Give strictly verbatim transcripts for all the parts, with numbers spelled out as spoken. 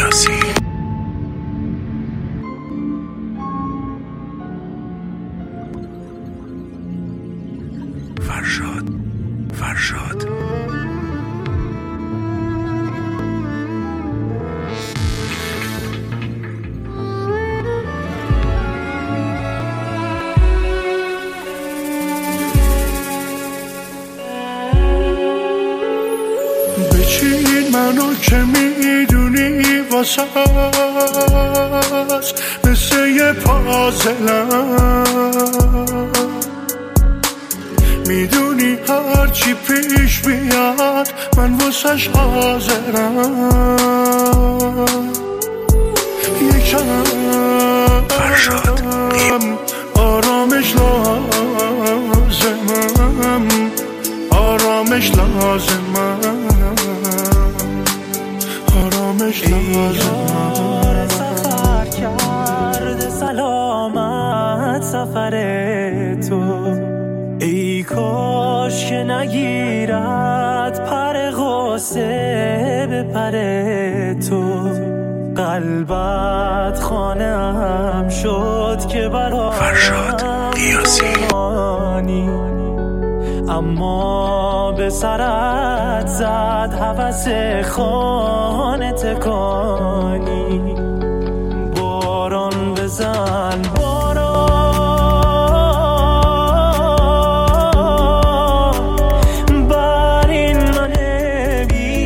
قیاسی. فرشاد فرشاد بچین منو که میدونی واسه هست مثل یه پازلم، میدونی هرچی پیش بیاد من واسش حاضرم. یکم فرشاد آرامش لازمم، آرامش لازمم، آرامش لازمم. سفر کرده سلامت سفر تو، ای کاش که نگیرد پر غصه به پر تو. قلبت خانه هم شد که برای فرشاد قیاسی. اما به سرت زد هوس خانه تکانی. باران بزن باران بر این من بی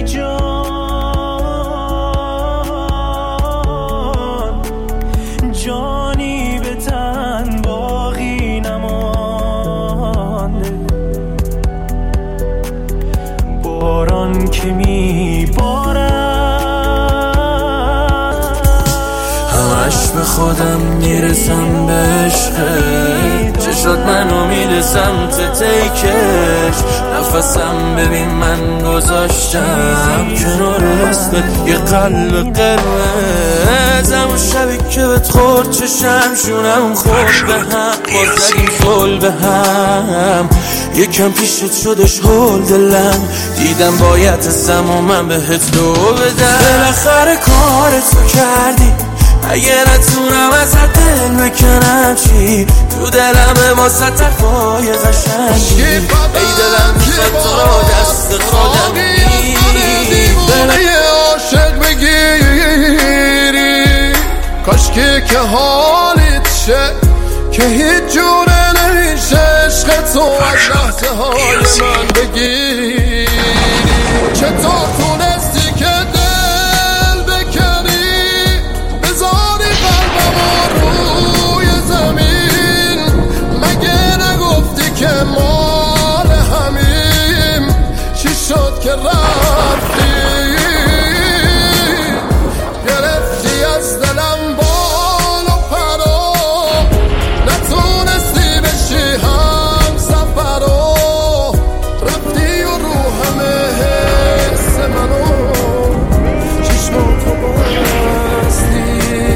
جان، جانی به تن باقی نمانده. باران که می بارد همش به خودم میرسم به عشقت، چه شد منو میده سمت تیکش. نفسم ببین من گذاشتم کنار اسمت یه قلب قرمز. همون شبی که بهت خورد چشم شونم خورد به هم، باز زدیم زل به هم. یکم پیشت شدش هول دلم، دیدم باید هستم و من بهت لو بدم. بالاخره کارتو کردی، اگه نتونم ازت دل بکنم چی؟ تو دلم واسه تفای قشنگی، ای دلم میخواد تو را دست خودم بگیری، دیوونه عاشق بگیری. کاشکی که حالیت شه که هیچ جوره نمیشه عشق تو از لحظه های من بگیری. چطور تونستی که دل بکنی، بذاری قلبم روی زمین؟ مگه نگفتی که مال همیم؟ چی شد که رفتی؟ گرفتی از دلم بال و پرو، نتونستی بشی هم سفرو. رفتی و رو همه حس منو چشماتو بستی.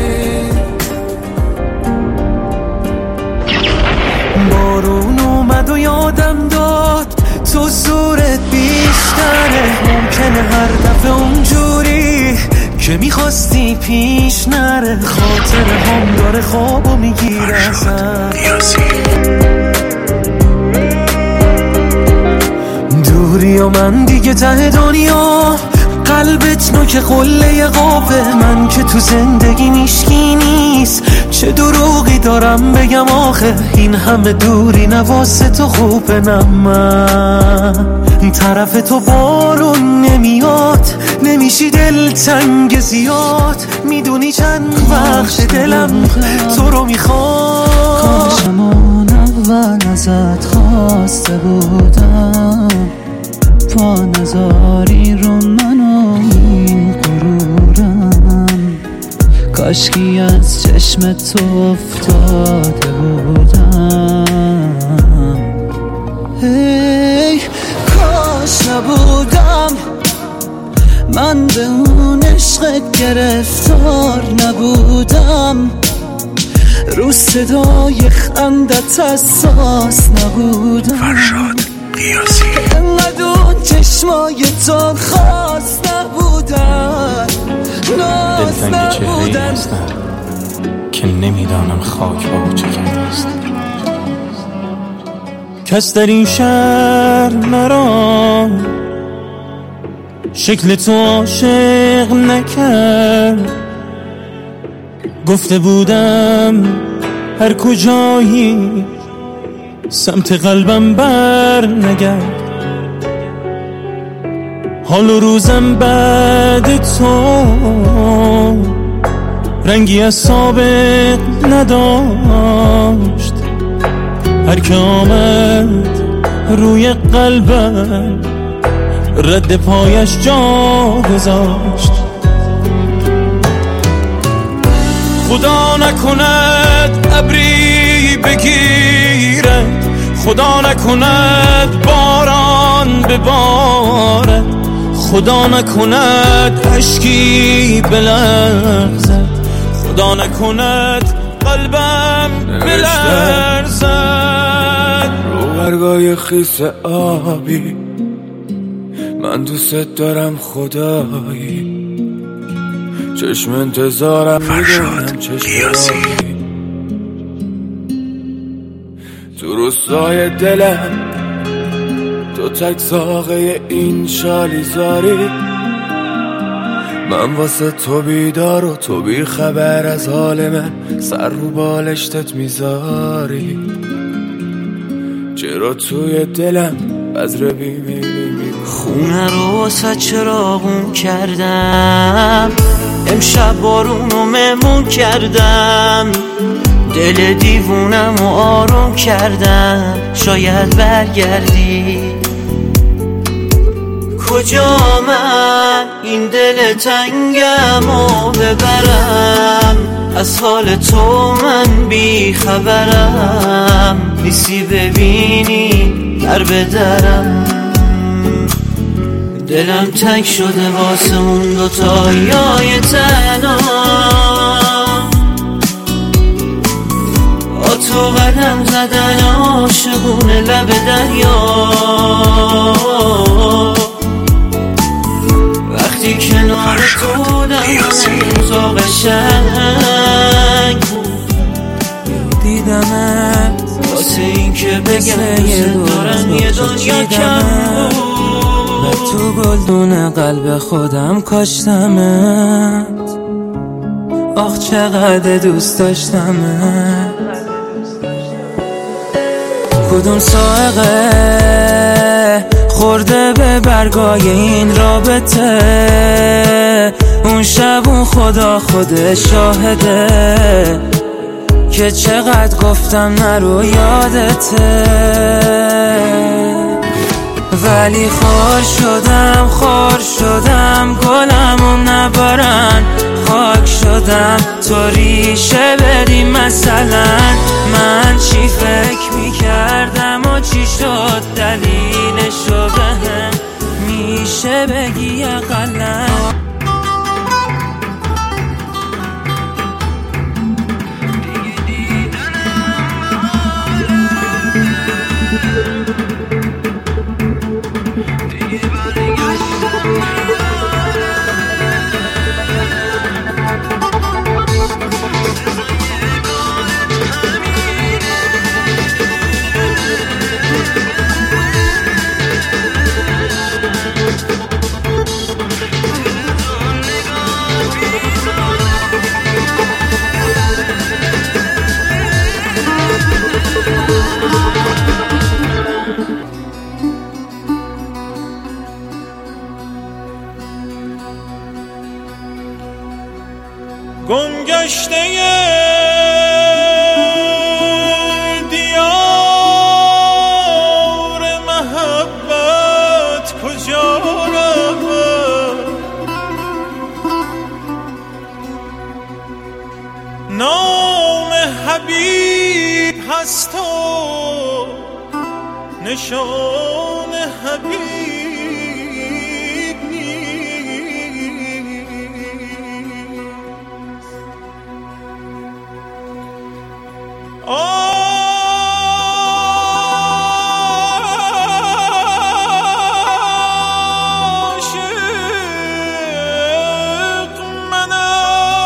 بارون اومد و یادم داد تو زورت بیشتره. ممکنه هر دفعه اونجوری که میخواستی پیش نره. خاطر هم داره خوابو میگیره ازم، دوری و من دیگه ته دنیا. قلبت نوک قله قابه، من که تو زندگی میشکی نیست. چه دروغی دارم بگم آخه، این همه دوری نواسه تو خوبه. نه من طرف تو بارون نمیاد، نمیشی دل تنگ زیاد. میدونی چند وقت دلم تو رو میخواد. کاشمون اول ازت خواسته بودم، پا نزاری رو منو این غرورم. کاشکی از چشم تو افتاده بودم. هی کاش نبودم من به اون عشقت گرفتار نبودم. رو صدای خندت حساس نبودم. فرشاد قیاسی. انقدر اون چشمای تو خاص نبودن. دلتنگ چهره‌ای هستم که نمیدانم خاک با چه کرده است. کس در این شهر مرا شکل تو عاشق نکرد. گفته بودم هر کجایی سمت قلبم بر نگرد. حال و روزم بعد تو رنگی از سابق نداشت. هر که آمد روی قلبم رد پایش جا گذاشت. خدا نکند ابری بگیرد، خدا نکند باران ببارد، خدا نکند اشکی بلغزد، خدا نکند قلبم بلرزد. رو برگای خیس آبی من دوست دارم خدایی، چشم انتظارم میدونم چشم تو روستای دلم، تو تک ساقه این شالی زاری. من واسه تو بیدار و تو بی خبر از حال من، سر رو بالشتت میذاری. چرا توی دلم بذر بیمیلی خونه رو واسه چراغون کردم، امشب بارونو مهمون کردم، دل دیوونم و آروم کردم. شاید برگردی کجا من این دل تنگم و ببرم، از حال تو من بی خبرم. نیستی ببینی در بدرم، دلم تنگ شده واسه اون دوتایای تنها. با تو قدم زدن عاشقونه لب دریا، وقتی کنار تو دلم تو قشنگ دیدمت واسه این که بگم دوست دارم یه دنیا کم و تو گلدون قلب خودم کاشتمت. آخ چقدر دوست داشتمت. کدوم سائقه خورده به برگای این رابطه، اون شب اون خدا خود شاهده که چقدر گفتم نرو یادته. ولی خار شدم خار شدم گلمو نبارن، خاک شدم تو ریشه بدی. مثلا من چی فکر میکردم و چی شد دلیلشو بهم میشه بگی اقلا. گمگشته دیار محبت کجا رود، نام حبیب هست و نشان حبیب عاشق منم.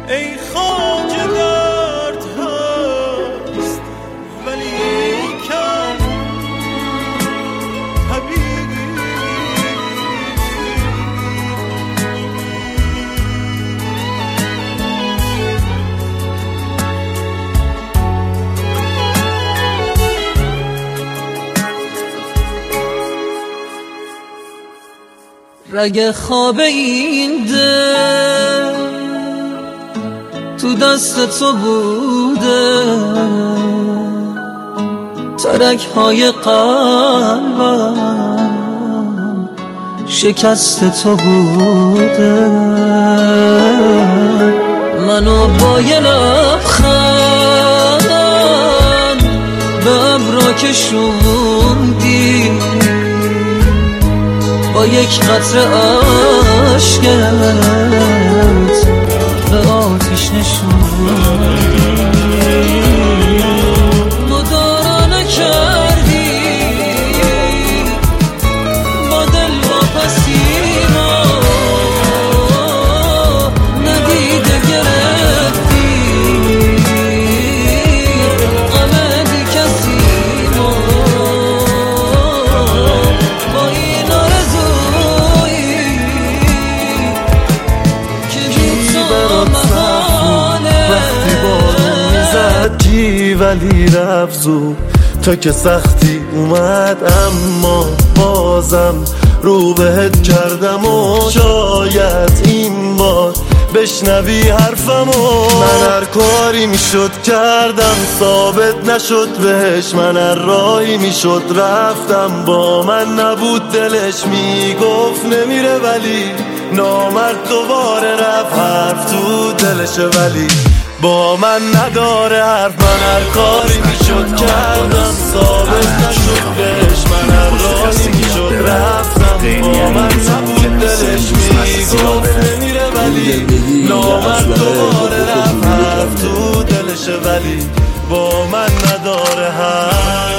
ای خواجه درد هست ولی کن طبیعی. رگ خواب این دل تو دست تو بوده، ترک های قلبم شکست تو بوده. منو با یه لبخند به ابرا کشوندی، با یک قطره عشقت به آتیش نشوندی. مدارا نکردی با دل واپسیما، ندیده گرفتی غم بی کسی ما. با این آرزویی که بی تو محاله، وقتی بارون میزد جی ولی رفت زود تا که سختی اومد، اما بازم رو بهت کردم و شاید این بار بشنوی حرفمو. من هر کاری میشد کردم ثابت نشد بهش، من هر راهی میشد رفتم با من نبود دلش، میگفت نمیره ولی نامرد دوباره رفت، حرف تو دلشه ولی با من نداره حرف. من هر کاری میشد کردم ثابت نشد بهش، من هر راهی میشد رفتم با من نبود دلش، میگفت نمیره ولی نامرد دوباره رفت، حرف تو دلشه ولی با من نداره حرف.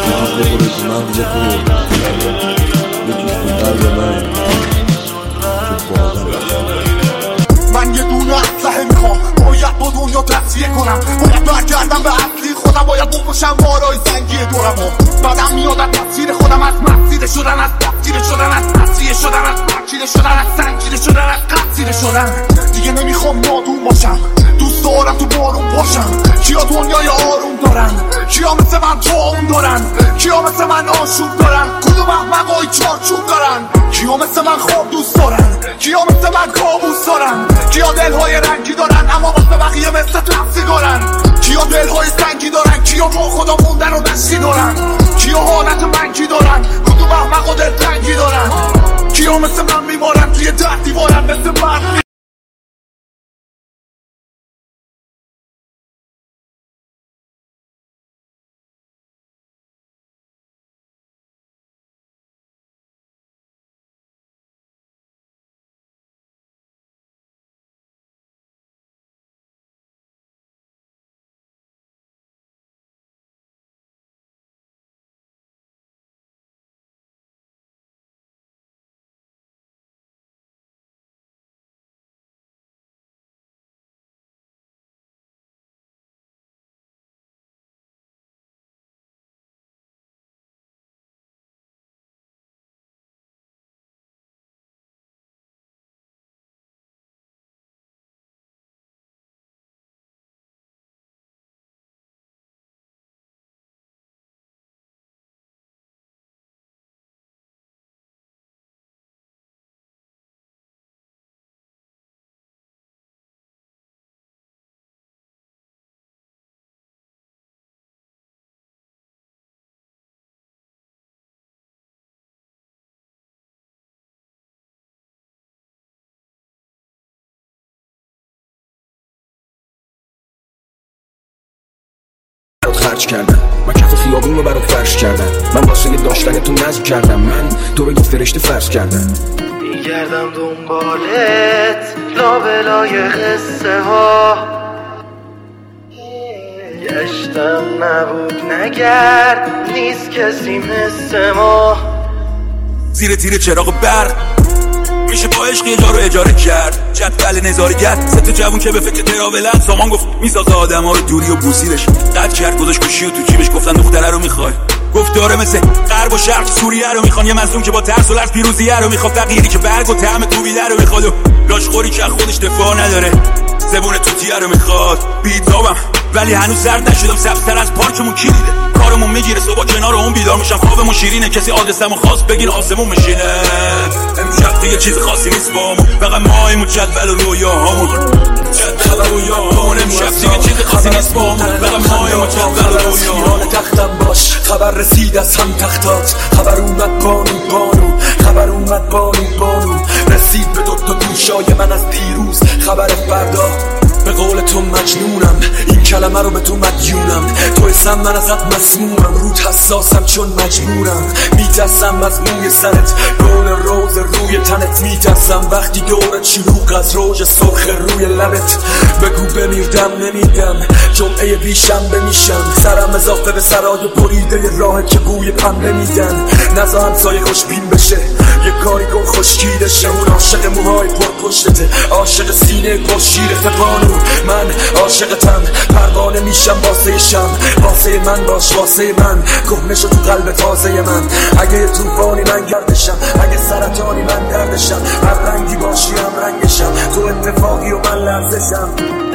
من یه دونه اسلحه میخوام، باید با دنیا تصفیه کنم، باید برگردم به اصلی خودم، باید بکشم وارای زنگی دورمو. بعدم میاد از تصویر خودم، از مسیر شدن، از تفسیر شدن، از تصفیه شدن، از ترکیده شدن، از سنگیده شدن، از قصیده شدن. دیگه نمیخوام نادون باشم، دوست دارم تو بارون باشم. کیا دنیای آروم دارن، کیا مثل من توام دارن، کیا مثل من آشوب دارن، کدوم احمقای چارچوب دارن، کیا مثل من خواب دوست دارن، کیا مثل من کابوس دارن، کیا دلهای رنگی دارن اما واسه بقیه مثل تفسی دارن، کیا دلهای سنگی دارن، کیا با خدا موندن و دستی دارن، کیا حالت منگی دارن، کدوم احمق و دلتنگی دارن، کیا مثل من میمارن توی ده دیوارن مثل برد. خرج کردم من کف خیابون رو برات فرش کردم، من واسه داشتن تو نزد کردم، من تو رو یه فرشته فرض کردم. میگردم دنبالت لابلای قصه ها، گشتم نبود نگرد نیست کسی مثل ما. زیر تیر چراغ برق میشه با عشق یه جا رو اجاره کرد، جدول نظارگر سه تا جوون که به فکر تراولن. سامان گفت میسازه آدما رو دوری و بوسیدش، قد کرد گذاشت گوشی و تو جیبش. گفتن دختره رو میخوای؟ گفت داره مثل غرب و شرق سوریه رو میخوان. یه مظلوم که با ترس و لرز پیروزیه رو میخواد، فقیری که برگ و طعم کوبیده رو میخواد و لاشخوری که خودش دفاع نداره، زبون توتیه رو میخواد. بیتابم ولی هنوز زرد نشدم، سبزتر از پارکمون کی دیده؟ کارمون میگیره صبح کنار اون بیدار میشم، خوابمون شیرینه کسی آدرسمو خواست بگین آسمون میشینه. امشب دیگه چیز خاصی نیست بامون، فقط مایمون جدول و رویاهامون، جدول و رویاهامون. امشب دیگه چیز خاصی نیست بامون، فقط مایمون جدول و رویاهامون. تختم باش خبر رسید از هم تختات، خبر اومد بانو بانو، خبر اومد بانو بانو، رسید به دوتا گوشای من از دیروز خبر فردا. به قول تو مجنونم، این کلمه رو به تو مدیونم، تو اسم من ازت مسمومم، رود حساسم چون مجبورم، میترسم از موی سرت، گل روز روی تنت، میترسم وقتی دورت شلوغ از روژ سرخ روی لبت. بگو بمیردم نمیدم، جمعه بیشنبه میشم، سرم اضافه به سرای بریده راه که بوی پنبه میدن. نزا همسایه خوشبین بشه، یه کاری کن خشکیدشه، اون عاشق موهای پر پشتته، عاشق سینه پر شیرت بانو. من عاشقتم، پروانه میشم واسه شم، واسه من باش واسه من، کهنه شو تو قلب تازه من. اگه طوفانی من گردشم، اگه سرطانی من دردشم، هر رنگی باشی هم رنگشم، تو اتفاقی و من لرزشم.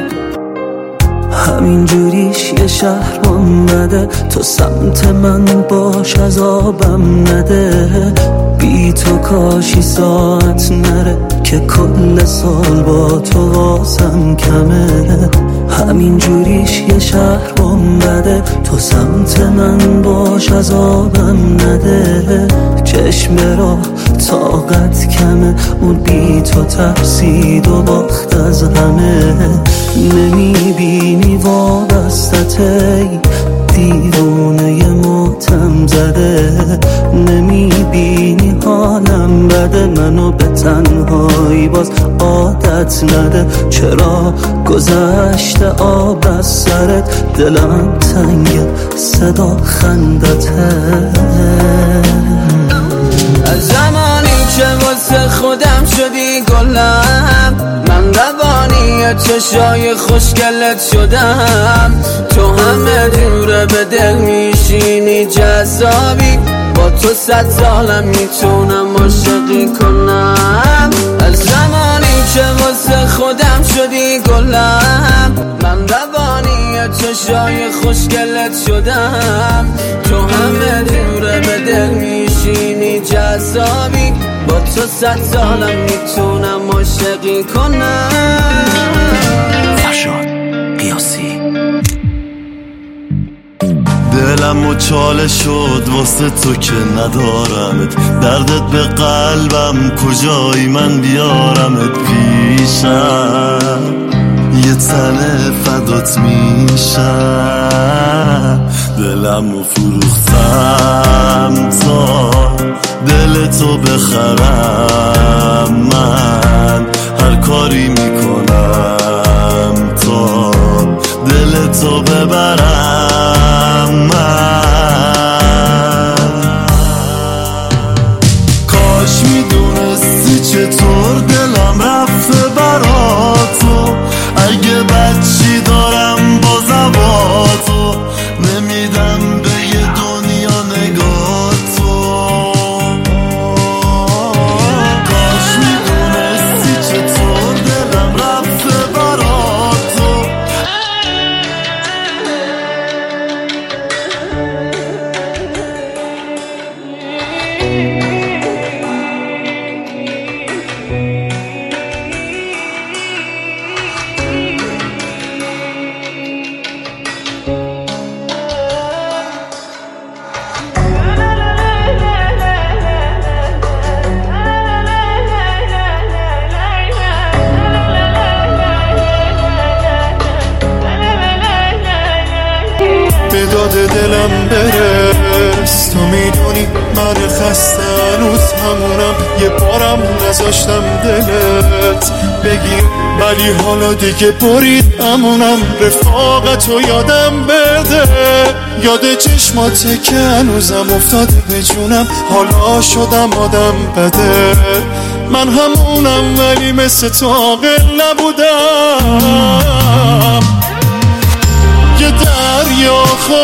همین جوریش یه شهر اومده، تو سمت من باش عذابم نده، بی تو کاشی ساعت نره که کل سال با تو واسم کمه. همین جوریش یه شهر اومده، تو سمت من باش عذابم نده، چشم را طاقت کمه، اون بی تو ترسید و باخت از همه. نمیبینی وابستته، دیوونه ماتم زده، نمیبینی حالم بده، منو به تنهایی باز عادت نده. چرا گذشته آب از سرت، دلم تنگه صدا خندته. از زمانی که واسه خودم شدی گلم، من روانی چشای خوشگلت شدم، تو همه دوره به دل میشینی جذابی، با تو صد سالم میتونم عاشقی کنم. از زمانی که واسه خودم شدی گلم، من روانی چشای خوشگلت شدم، تو همه دوره به دل میشینی جذابی، با تو صد سالم میتونم عاشقی کنم. فرشاد قیاسی. دلم و چاله شد واسه تو که ندارمت، دردت به قلبم کجایی من بیارمت پیشم، یه تنه فدات میشم، دلم و فروختم تا دل تو بخرم، من هر کاری میکنم تا دل تو ببرم. من کاش میدونستی چطور دلم رفته براتو، اگه بچی دارم بازم با تو، نمیدم به یه دنیا نگاه تو. کاش میدونستی چطور دلم رفته براتو. به داد دلم برس، تو میدونی من خسته هنوز همونم، یه بارم نذاشتم دلت بگیر، ولی حالا دیگه برید امونم، رفاقتو یادم بده، یاد چشماته که هنوزم افتاده به جونم، حالا شدم آدم بده، من همونم ولی مثل تو عاقل نبودم. یه دریا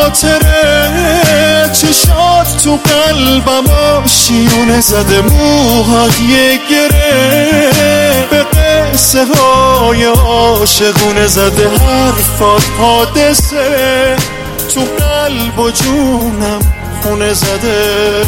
خاطره چشات تو قلبم آشیونه زده، موهای گره به قصه های عاشقونه زده، حرفات حادثه تو قلب و جونم خونه زده.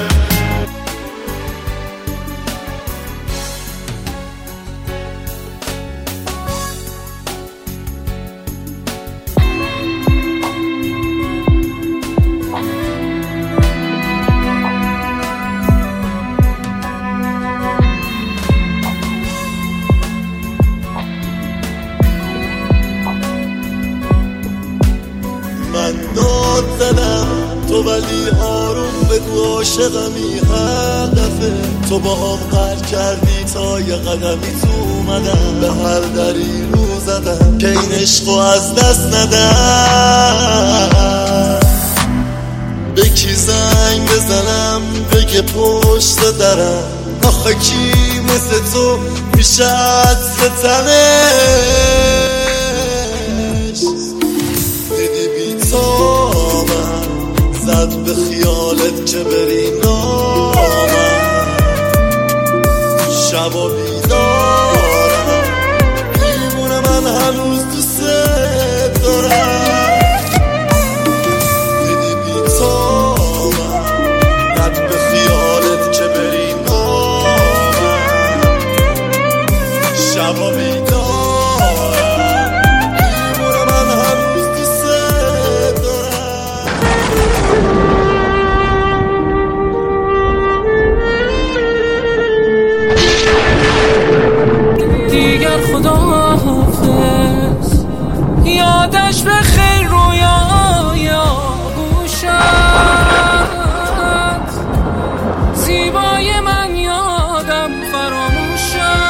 من داد زدم تو ولی آروم بگو عاشقمی هدفه، تو با هم قرد کردی تا یه قدمی تو اومدم، به هر دری رو زدم که این عشقو از دست ندم. به کی زنگ بزنم بگه پشت درم، آخه کی مثل تو میشه عطف تنش. دیدی بی تابم زد به خیالت که بری نامم، شبا بیدارم دیوونه من هنوز دوست دارم. دیدی بی تابم زد به خیالت که بری نامم، شبا بیدارم دیوونه من هنوز دوست دارم. دیگر خدا حافظ، یادش به خیر رویای آغوشت، زیبای من یادم فراموشت.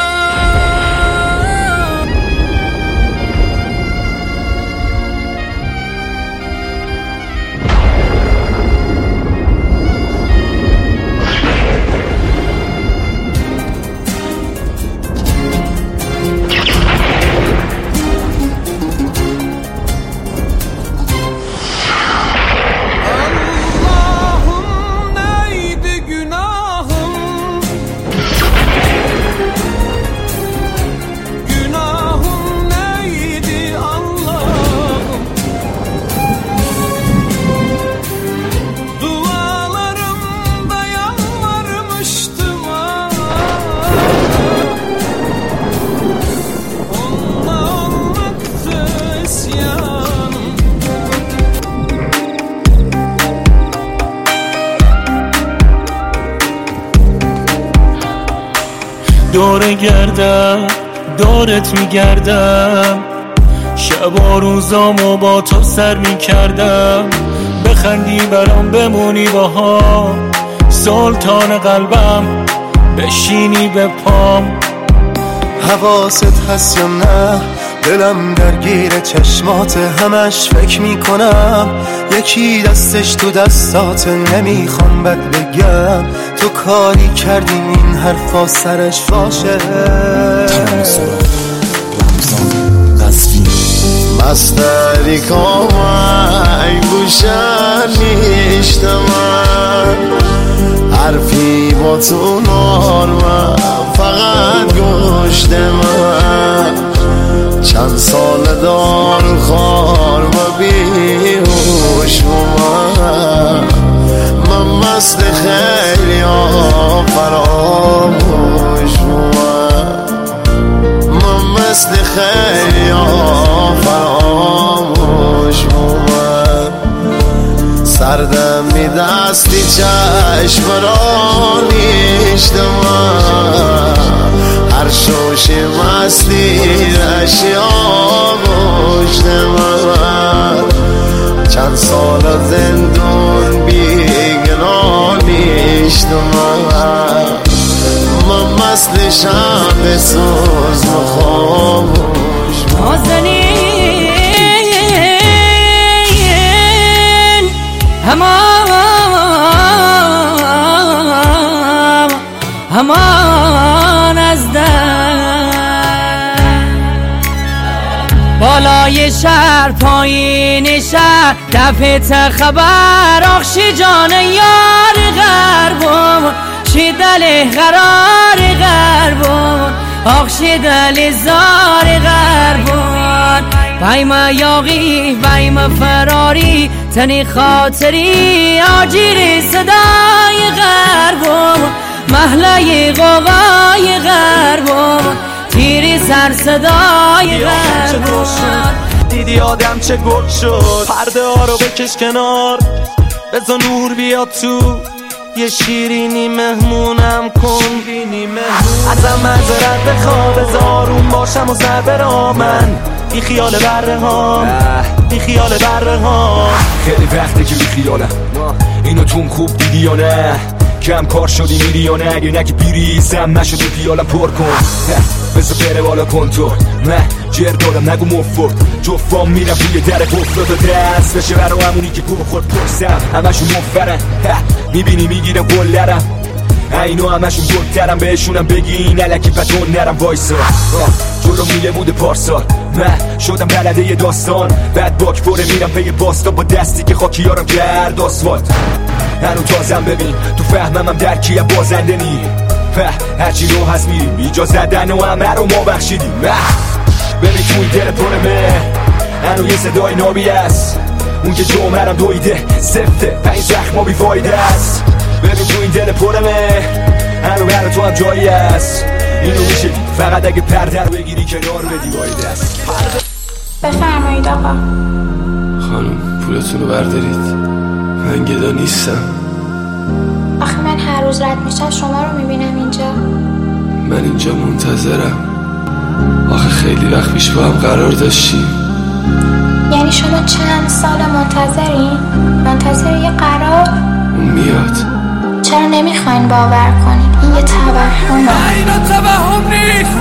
دور گردم دورت میگردم، شب و روزامو با تو سر میکردم، بخندی برام بمونی باها، سلطان قلبم بشینی به پام. حواست هست یا نه دلم درگیر چشمات، همش فکر میکنم یکی دستش تو دستات، نمیخوام بد بگم تو کاری کردی این حرفا سرش باشه. مستری کامای گوشن میشتم، حرفی با تو نارمم فقط گوشت من، چند سال دار خار و بیهوش من، من مست خیلی ها فراموش من، من مست خیلی ها فراموش من. سردم می دستی چشم را نیشتم، هر شوش مستی اشیا گوشت من، چند سال زندون بیگناه نیشتم، من مسلشم به سوز و خاموش نازنین همه همه بالای شهر پایین شهر دفعه خبر آخشی جان یار غربم شی دل قرار غربم آخشی دل زار غربم بایم یاقی بایم فراری تنی خاطری آجیر صدای غربم محله قوقای غربم تیری سر صدای غربم دیدی آدم چه گل شد پرده ها رو بکش کنار بذار نور بیاد تو یه شیرینی مهمونم کن بینی مهمون ازم معذرت بخوا بذار آروم باشم و سر برا من بی خیال بره ها بی خیال بره ها خیلی وقته که بی خیالم اینو توم خوب دیدی یا نه کم کار شدی میری یا نه اگه نگی بیریزم نشدی پیالم پر کن بذار بره بالا کنترل من جر دارم نگو مفت جفام میرم روی در گفت و دست بشه برا همونی که گم خورد پرسم همشون مفرن میبینی میگیرم گلرم اینو همشون گلترم بهشونم بگین علکی بدون نرم وایسا جلو میله بوده پارسال من شدم بلده یه داستان بعد باک پره میرم پی باستا با دستی که خاکیارم گرد آسفالت هنو تازم ببین تو فهمم هم درکیه بازنده نی هرچی رو هست میریم ایجا زدن و همه رو ما بخشیدیم ببین تو این دل پرمه هنو یه صدای نابی است اون که جمعرم دویده سفته پنج زخما بی فایده است ببین تو این دل پرمه هنو برای تو هم جایی است اینو میشه فقط اگه پرده رو بگیری کنار بدی باید است بفرمایید آقا خانم پولتون رو بردارید من گدا نیستم آخه من هر روز رد میشم شما رو میبینم اینجا من اینجا منتظرم آخه خیلی وقت پیش با هم قرار داشتیم یعنی شما چند سال منتظرین؟ منتظر یه قرار؟ اون میاد چرا نمیخواین باور کنین؟ این یه توهمه نه اینا توهم نیست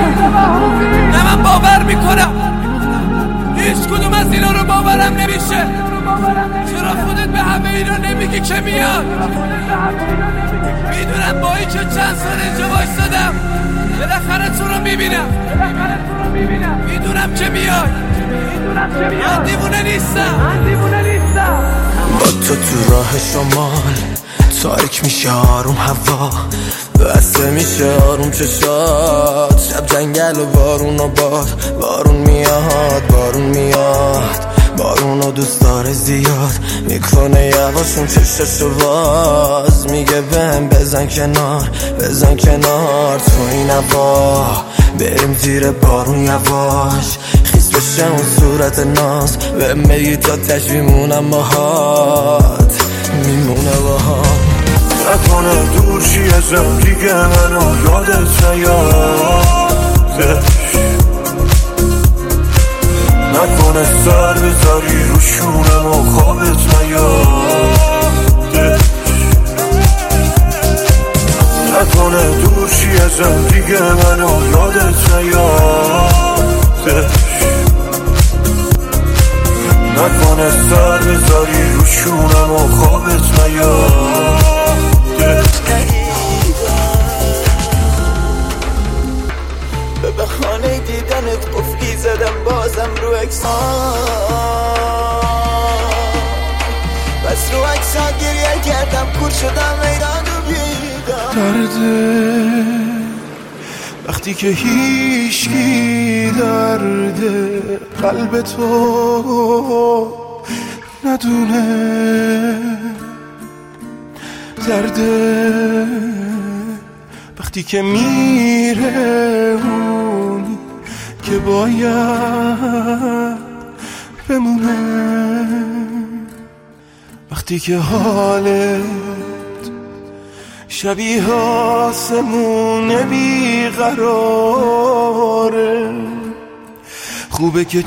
نه من باور میکنم هیچ کدوم از اینا رو باورم نمیشه چرا خودت به همه اینا نمیگی که میاد میدونم با این که چند سال اینجا وایستادم بالاخره تو رو میبینم میدونم که میاد من دیوونه نیستم با تو تو راه شمال تاریک میشه آروم هوا بسته میشه آروم چشات شب جنگل و بارون و باد بارون میاد بارون میاد بارون و دوست داره زیاد میکنه یواشون چششو باز میگه بهم بزن کنار بزن کنار تو این هوا بریم زیر بارون یواش خیس بشه اون صورت ناز به میگی تا تش میمونم باهات میمونه باهات نکنه دور شی ازم دیگه منو یادت نیاد نکنه سر بذاری رو شونم و خوابت نیاد نکنه دور شی ازم دیگه منو یادت نیاد نکنه سر بذاری رو شونم و خوابت نیاد به بخانه دیدنت قفلی زدم بازم رو اکسان بس رو اکسان گریه کردم کور شدم میدان و بیدم درده وقتی که هیچکی درده قلب تو ندونه درده وقتی که میره اونی که باید بمونه وقتی که حالت شبیه آسمون بیقراره خوبه که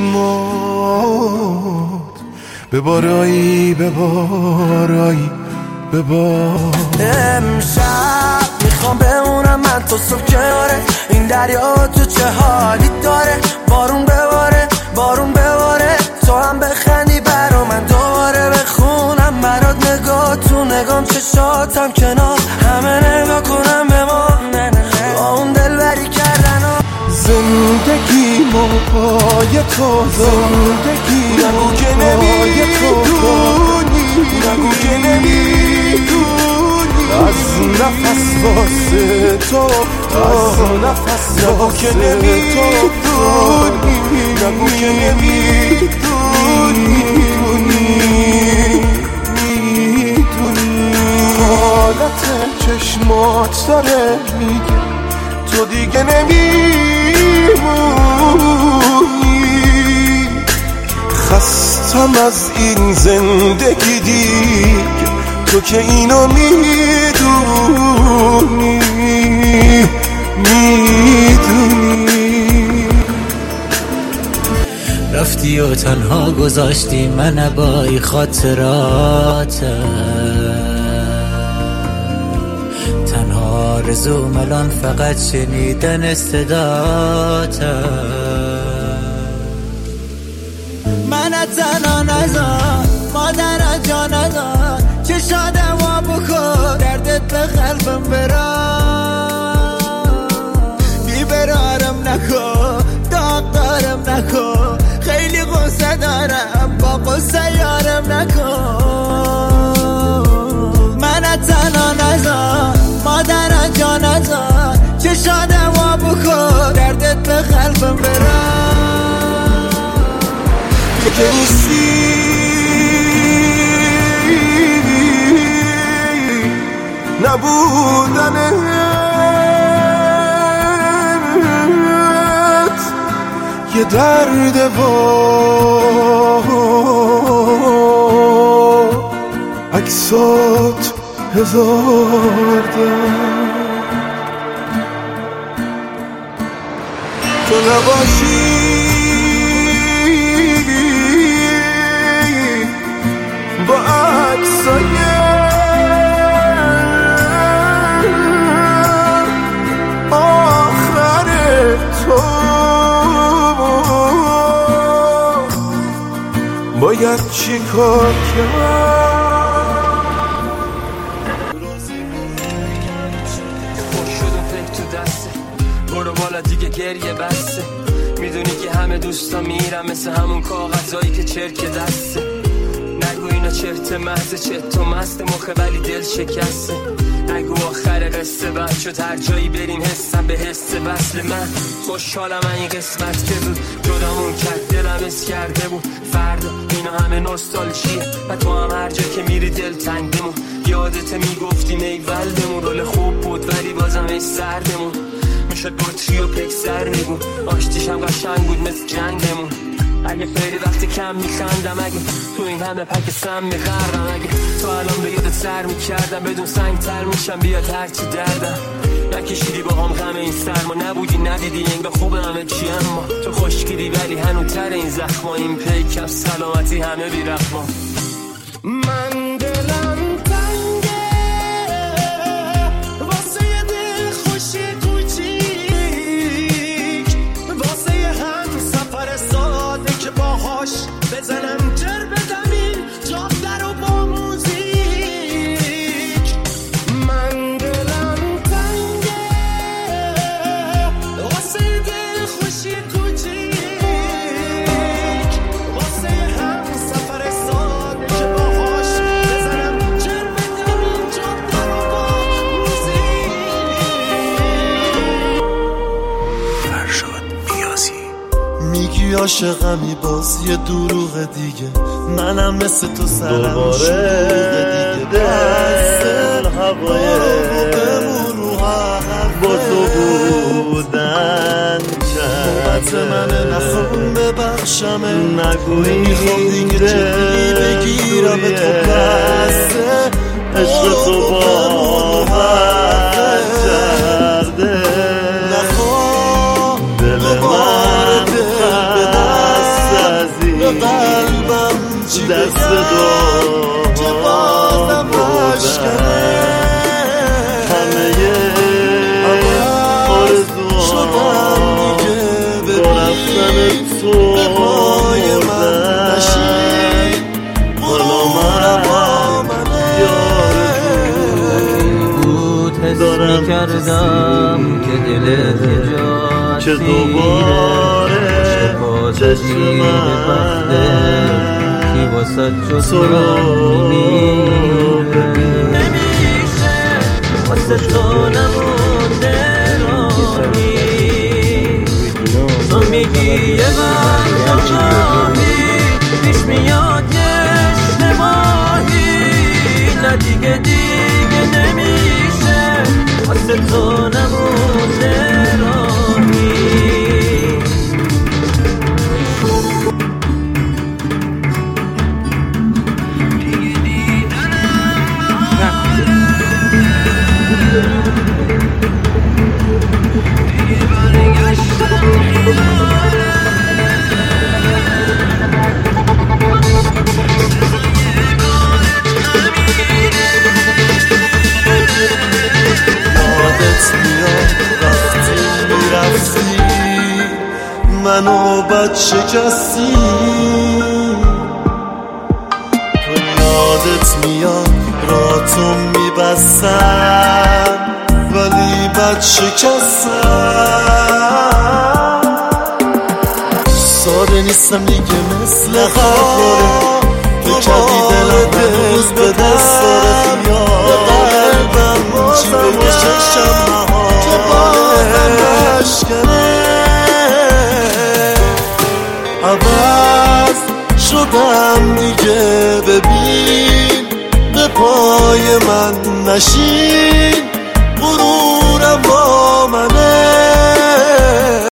چشمات به بارایی به بارایی به بار امشب میخوام بمونم من تو صبح کناره این دریا تو چه حالی داره بارون بباره بارون بباره تو هم بخندی برا من دوباره بخونم برات نگاه تو نگام چشاتم کنار همه نگاه کنم به ما با اون دل بری کردن زندگیمو پای تو زندگی نگو که نمیدونی نگو که نمیدونی از نفس واسه تو از نفس نگو که نمیدونی نگو که نمیدونی حالت چشمات داره میگه تو دیگه نمیمونی خستم از این زندگی دیگه تو که اینو میدونی میدونی رفتی و تنها گذاشتی من با خاطراتم آرزوم الان فقط شنیدن صداتم من تنها نزار مادر جا ندار چه شادم و بکن دردت به قلبم برام بیبرارم نکن داغ دارم نکن خیلی غصه دارم با غصه یارم نکن من تنها نزار مادر جا نزار چه شادم و بکن دردت به قلبم برام تو که نیستی نبودنت یه درد و عکسات هزار درد تو نباشی با عکسای آخر تو باید چی کار کرد برو بالا دیگه گریه بسته میدونی که همه دوستا میرم مثل همون کاغذایی که چرک دسته نگو اینا چرت محض چت و مست مخه ولی دل شکسته نگو آخر قصه بعد شد هر جایی بریم حسم به حس وصل من خوشحالم این قسمت که بود جدامون کرد دلم اس کرده بود فردا اینا همه نوستالژیه و تو هم هر جا که میری دل تنگمون یادت میگفتیم ای ولدمون رول خوب بود ولی بازم ای سردمون میشد بطری و پکسر میگون آشتیش هم قشنگ بود مثل جنگمون اگه فری وقتی کم میخندم اگه تو این همه پک سم میخرم اگه تو الان به یادت سر میکردم بدون سنگ تر میشم بیاد هرچی دردم نکشیدی با هم غم این سرما نبودی ندیدی انگار خوب همه چی اما تو خوشگیری ولی هنو تر این زخما این پیکم سلامتی همه بیرحما من دلم تنگه واسه یه دل خوشی کوچیک واسه هم سفر ساده که باهاش بزنم جر بدم این جاده رو با موزیک من دلم تنگه واسه یه دل خوشی کوچیک واسه هم سفر ساده که باهاش بزنم جر بدم این جاده رو با موزیک فرشاد بیازی میگی عاشقمی باز یه دروغ دیگه منم مثل تو سرم شلوغ دیگه دست هوای رو با تو بودن نوبت منه نخون ببخشمه نگوی میخوام دیگه جدی بگیرم به تو بسته عشق تو باور کرده نخواه دل من به دست ازی به قلبم چی بگم که بازم بشکنه همه آرزوان شدم دیگه ببین به پای من نشین حالا من بود حس میکردم که دلت جا که دوباره چشم من کی واسه جز تو میمیره نمیشه واسه تو نمونده راهی تو میگی یه برگاهی پیش میاد یه اشتباهی نه دیگه دیگه نمیشه واسه تو نمونده راهی منو بچه کسی تو یادت میاد راتو میبستم ولی بچه کسم ساده نیستم دیگه مثل قباره تو کردی دلم روز به دست داره خیال قلبم چی بگه چشم نها که بازم بشکنه عوض شدم دیگه ببین به پای من نشین غروب